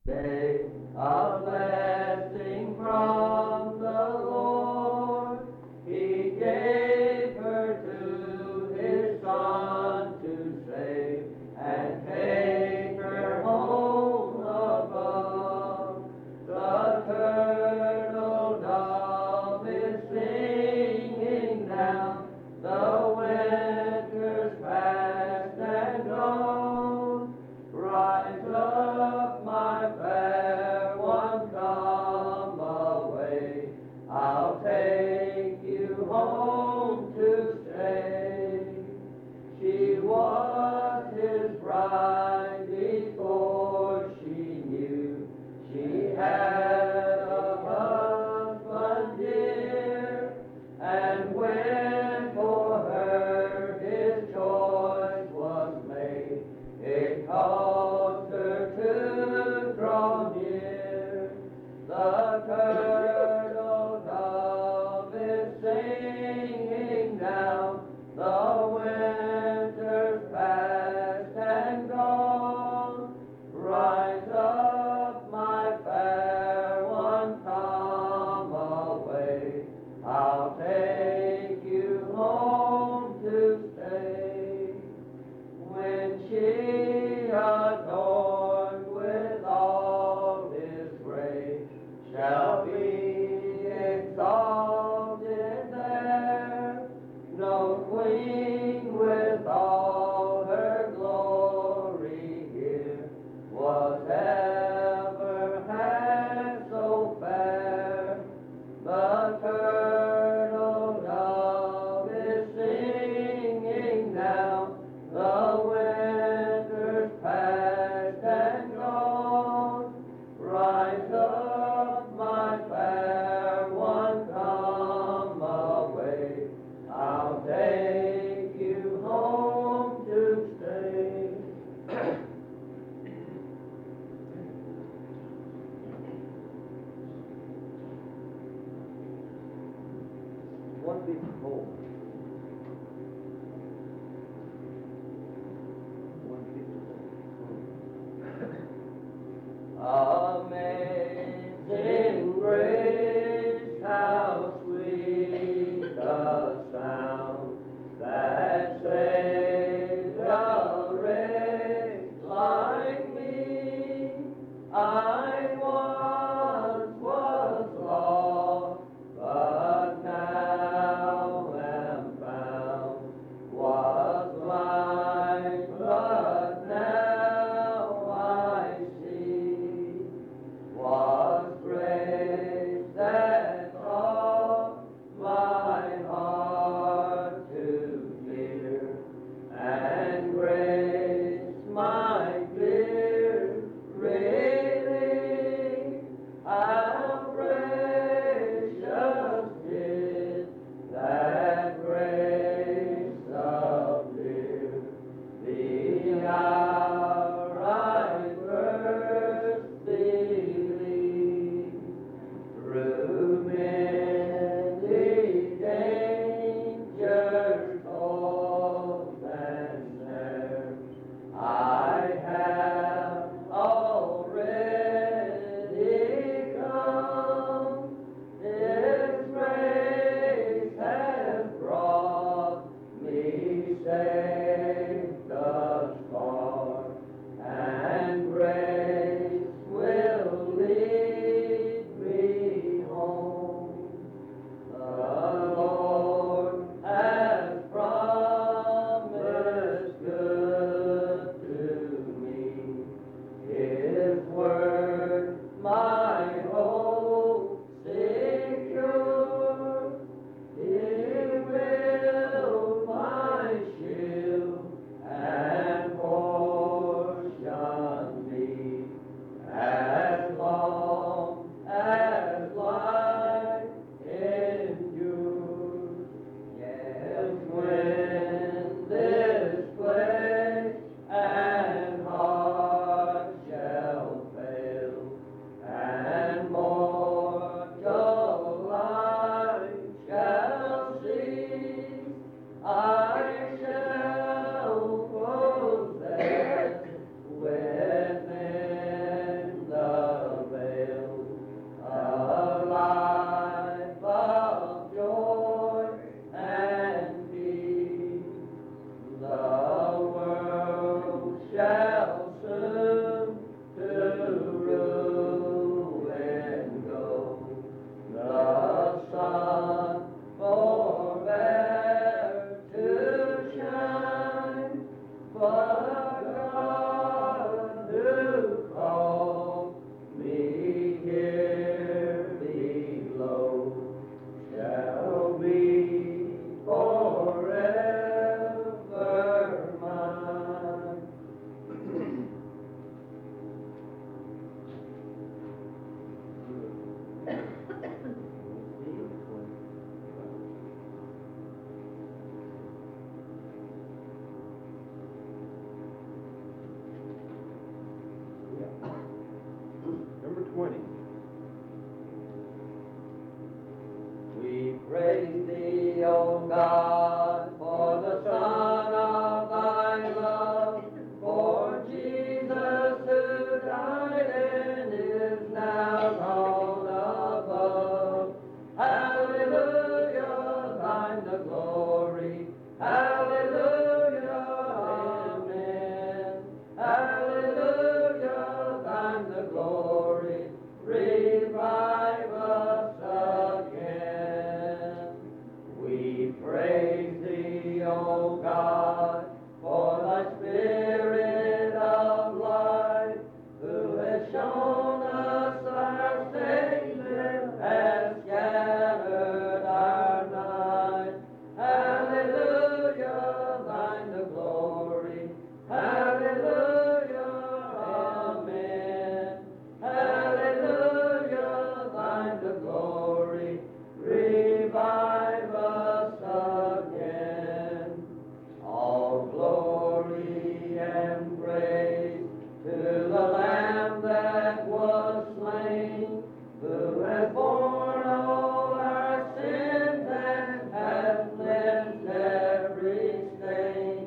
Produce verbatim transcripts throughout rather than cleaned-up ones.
day, a blessing from the Lord. He gave her to his Son to save and take her home above. The turtle dove is singing now, the winter's past and gone. Rise up, my fair one, come away. I'll take you home to stay. She was his bride before she knew she had a husband dear, and when for her his choice was made, it caused her to draw near. The turtle dove is singing now, the winter's past and gone. Rise up, my fair one, come away. I'll take you home to stay. When she adorned with all his grace shall be exalted there, no queen with all her glory here was ever half so fair. The turtle dove is singing now, the winter's past and gone. Rise up, my fair one, come away. I'll take you home God, for thy Spirit of life, who has shown us our Savior, has scattered our night. Hallelujah, thine the glory. Hallelujah, amen. Hallelujah, thine the glory. Revive us again. All glory and praise to the Lamb that was slain, who has borne all our sins and has cleansed every stain.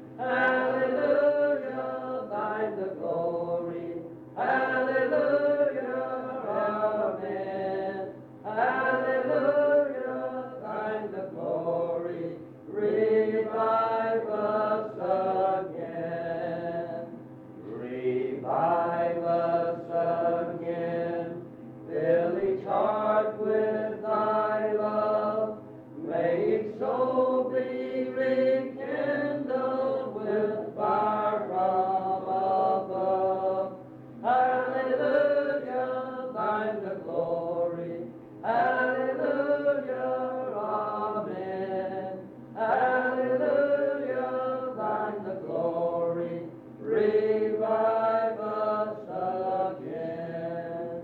Hallelujah, thine the glory. Hallelujah, amen. Hallelujah, thine the glory. Revive us again. Revive us again. Fill each heart with thy love. May each soul be rekindled with fire from above. Hallelujah, thine the glory. Hallelujah, amen. Hallelujah, thine the glory. Revive us again.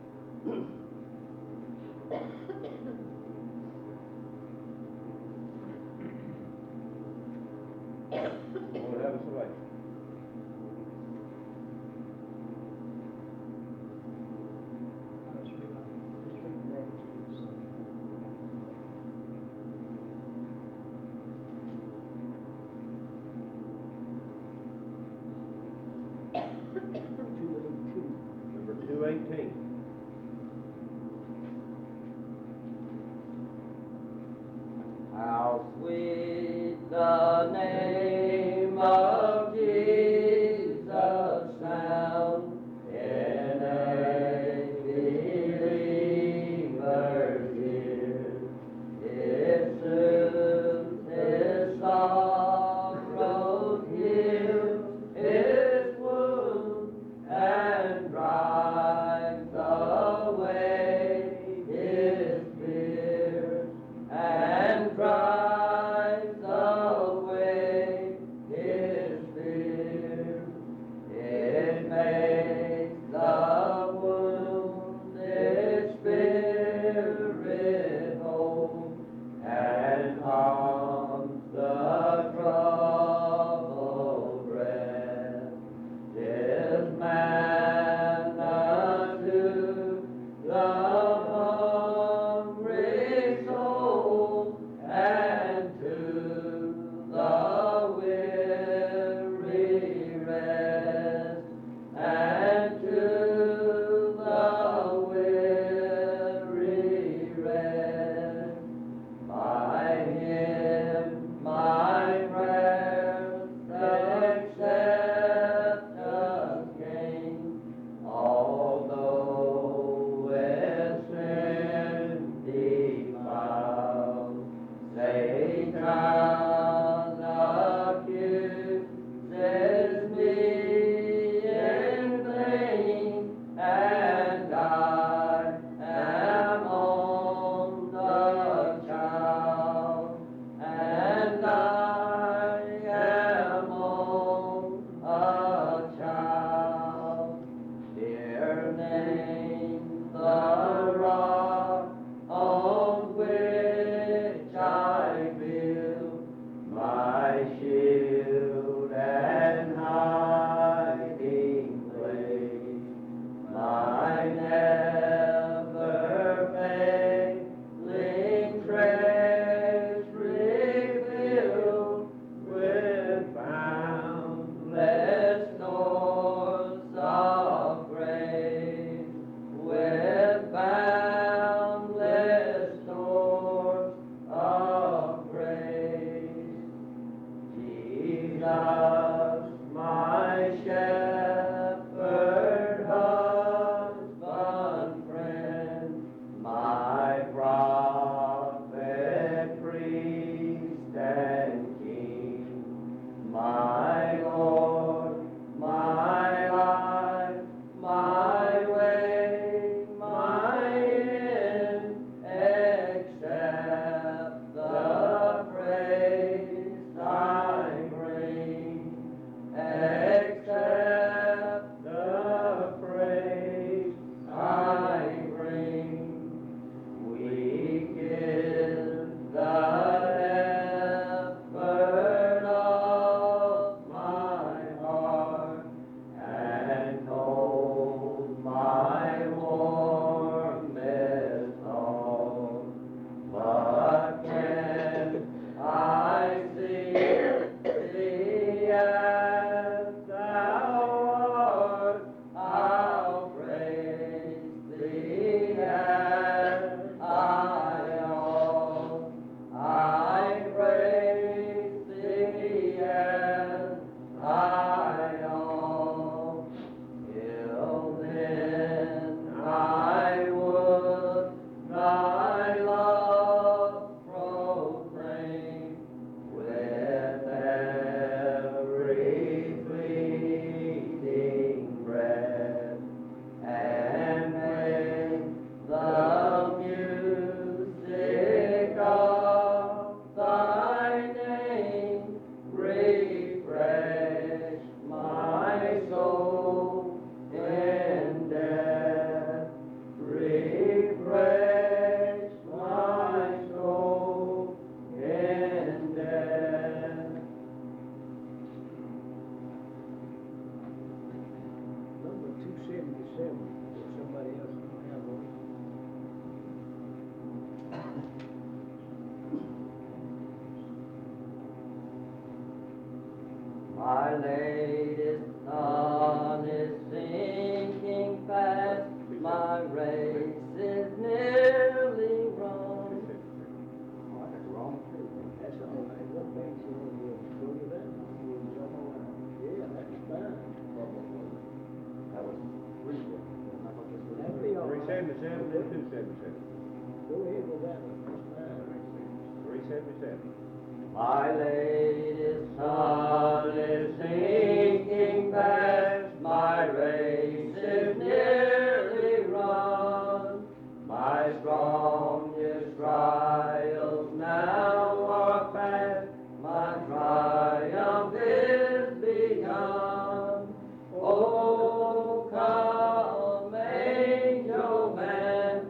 Lord, have us away. Number two eighteen. How sweet the name of Jesus sound in a believer's ear. It soothes his sorrows, heals his wounds, and drives away his fears, and drives away his fears. It makes the wounded spirit whole, and calms the troubled breast. Tis manna to the hungry soul, and to the weary rest, and to the weary rest. By him my prayers acceptance gain, although with sin defiled. Satan accuses me in vain, and I am on the child, and I am on a child. Dear name the rock on which I build my shield and hiding place, my never failing treasury filled with boundless stores of grace, with boundless stores of grace. Jesus, my shepherd, husband, friend, my prophet, priest, and king, My latest sun is sinking fast, my race is nearly run. Oh, I got the wrong too. That's all right. What makes you go to that? Yeah, that's fine. That was three. Three seventy-seven and two seventy-seven. Go ahead with that one. That's fine. Three seventy-seven. My latest sun is sinking fast, my race is nearly run. My strongest trials now are past, my triumph is begun. Oh, come, angel man,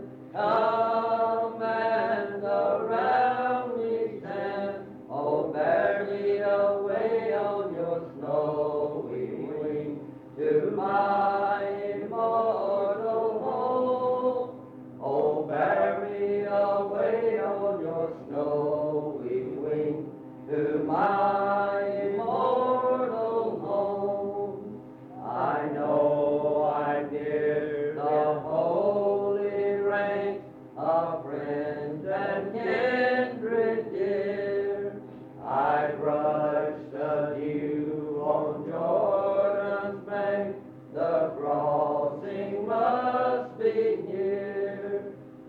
come and around me stand. Oh, bear me away on your snowy wing to my immortal home. Oh, bear me away on your snowy wing to my immortal home. I know I'm near the holy ranks of friends and kindred dear. I brush the dew on Jordan's bank, the crossing must be near.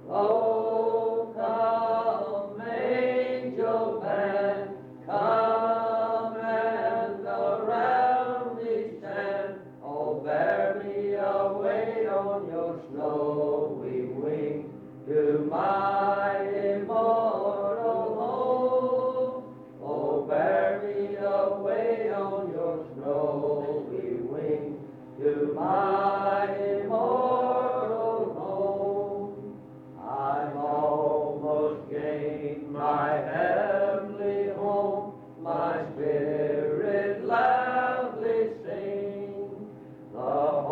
Oh, come, angel band, come and around me stand. Oh, bear me away on your snowy wing to my immortal home. Oh, bear me away on your snowy wing to my immortal home. I've almost gained my heavenly home, my spirit loudly sings. The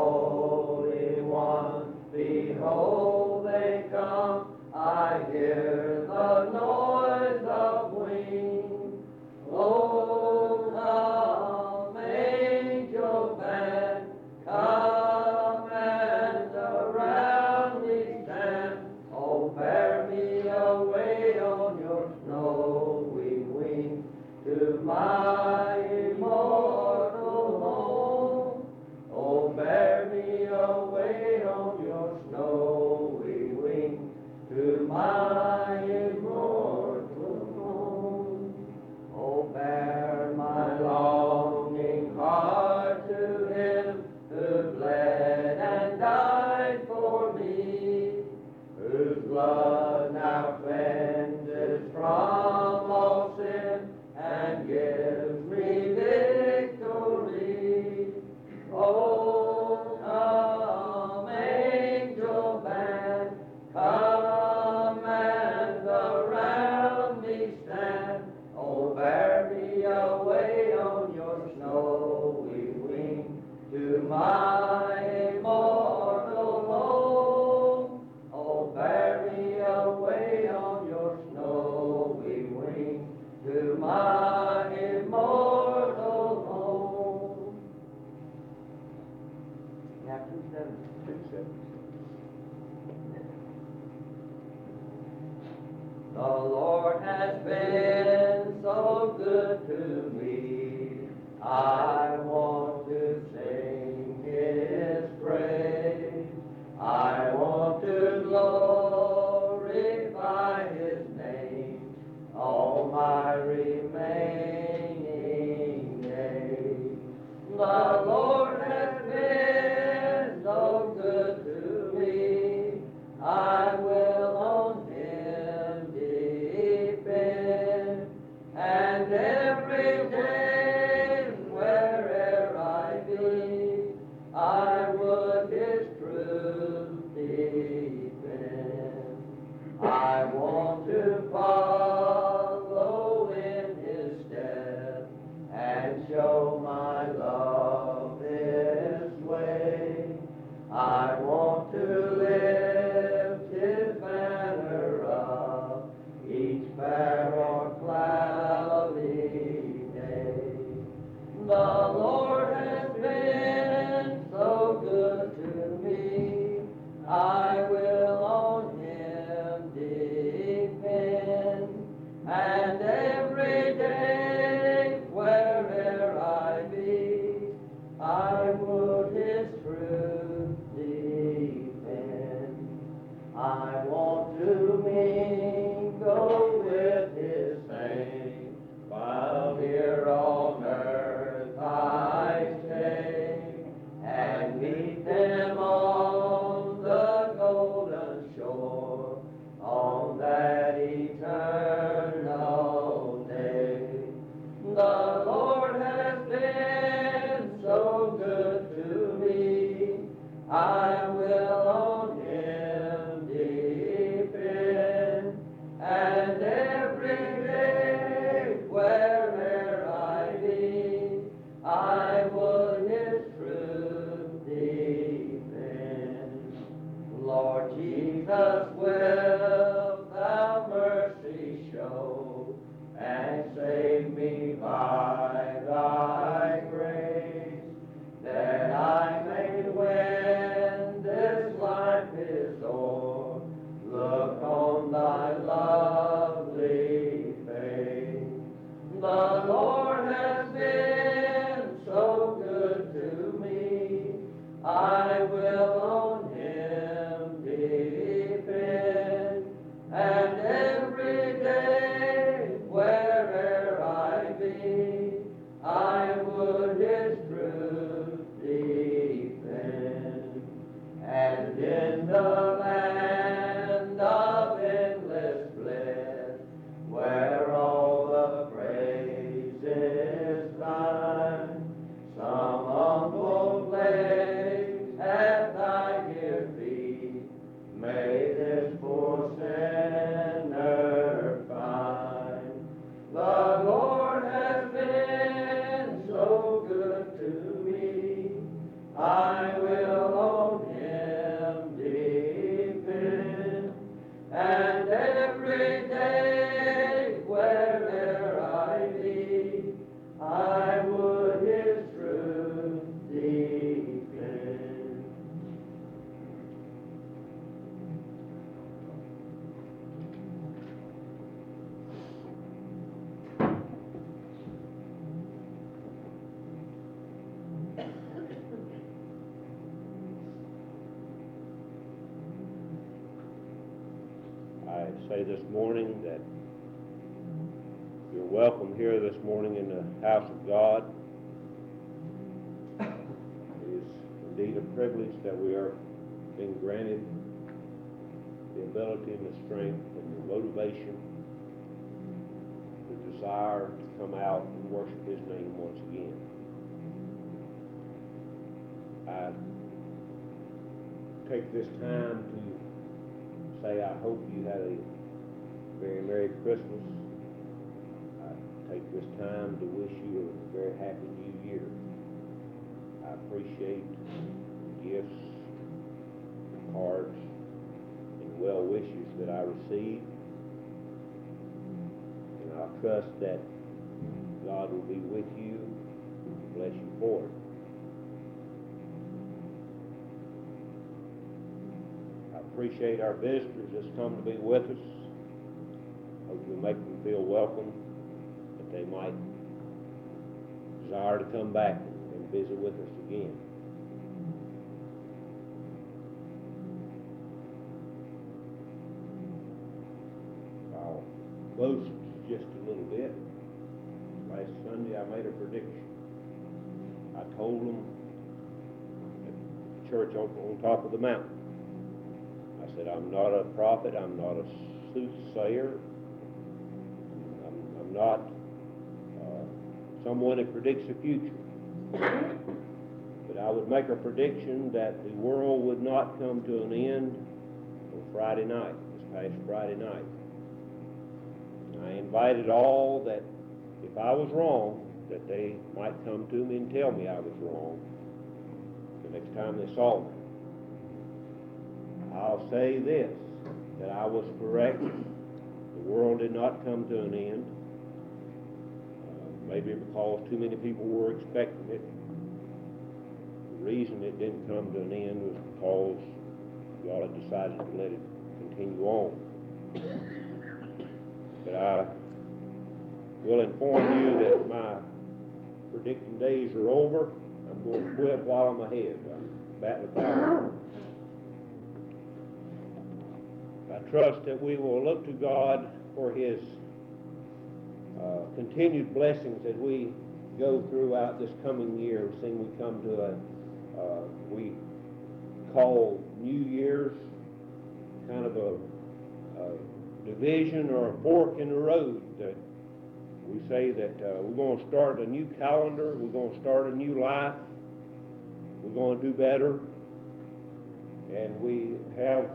Holy One, behold they come, I hear the noise of wings. Oh, come, angel band, come and around me stand. Oh, bear me away on your snowy wing to my immortal home. Oh, bear me away on your snowy wing to my immortal home. Oh, bear my longing heart to him who bled and died for me, whose blood now cleanses from all sin and gives me victory. Oh, come, angel band, come and around me stand. Oh, bear me away on your snowy wing to my immortal home. Oh, bear me away on your snowy wing to my immortal home. Captain Seven. Two seventy-seven. The Lord has been so good to me, I want to sing His praise. I want to glorify His name all my remaining days. The Lord has been so good to me, I will on Him depend, and every day where'er I be, I would His truth defend. I want to follow in His steps and show my love His way. I want to lift His banner up each fair or cloudy day. The Lord has been so good to me. I will on Him depend, and every day, where'er I be, I would His truth defend. I want to mingle with His saints while here on earth I stay, and meet them on the golden shore on that eternal day. The Lord has been so good to me. I will on Him depend, and every day, where'er I be, I would His truth defend. Lord Jesus, wilt Thou mercy show, and save me by Thy grace, that I may, when this life is o'er, look on Thy lovely face. The Lord has been so good to me. I will on Him depend, and every day, where'er I be, I would His truth defend. And in the land of endless bliss, where all the praise is Thine, some humble place at Thy dear feet, may this poor sinner find. The Lord has been so good to me. I will on Him depend, and every day, where'er I be, I would His truth defend. I say this morning that you're welcome here this morning in the house of God. It is indeed a privilege that we are being granted the ability and the strength and the motivation, the desire to come out and worship His name once again. I take this time to say I hope you had a very Merry Christmas. I take this time to wish you a very Happy New Year. I appreciate the gifts, the cards, and well wishes that I received. And I trust that God will be with you and bless you for it. Appreciate our visitors that's come to be with us. Hope we make them feel welcome, that they might desire to come back and visit with us again. I'll boast just a little bit. Last Sunday I made a prediction. I told them at the church on, on top of the mountain, I said, I'm not a prophet, I'm not a soothsayer, I'm, I'm not uh, someone that predicts the future. But I would make a prediction that the world would not come to an end on Friday night, this past Friday night. And I invited all that if I was wrong, that they might come to me and tell me I was wrong the next time they saw me. I'll say this, that I was correct. The world did not come to an end. Uh, maybe because too many people were expecting it. The reason it didn't come to an end was because y'all had decided to let it continue on. But I will inform you that my predicting days are over. I'm going to quit while I'm ahead. I'm batting a thousand. I trust that we will look to God for His uh, continued blessings as we go throughout this coming year. Seeing we come to a, uh, we call New Year's kind of a, a division or a fork in the road. That we say that uh, we're going to start a new calendar, we're going to start a new life, we're going to do better, and we have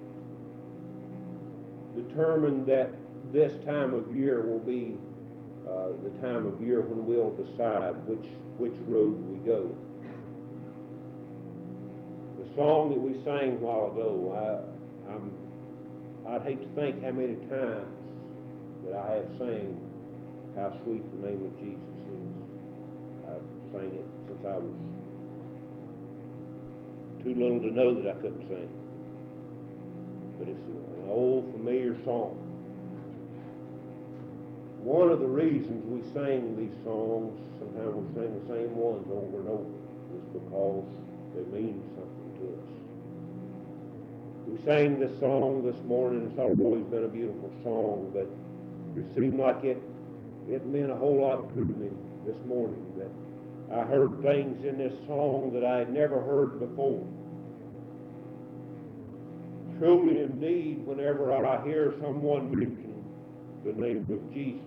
determined that this time of year will be uh, the time of year when we'll decide which which road we go. The song that we sang a while ago, I, I'm, I'd hate to think how many times that I have sang how sweet the name of Jesus is. I've sang it since I was too little to know that I couldn't sing. But it's an old familiar song. One of the reasons we sing these songs, sometimes we sing the same ones over and over, is because they mean something to us. We sang this song this morning. It's always been a beautiful song, but it seemed like it, it meant a whole lot to me this morning, that I heard things in this song that I had never heard before. Truly, indeed, whenever I hear someone mention the name of Jesus,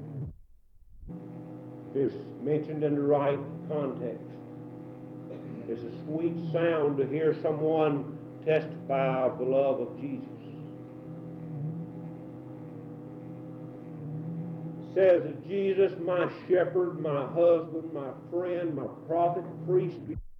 if it's mentioned in the right context, it's a sweet sound to hear someone testify of the love of Jesus. It says that Jesus, my shepherd, my husband, my friend, my prophet, priest,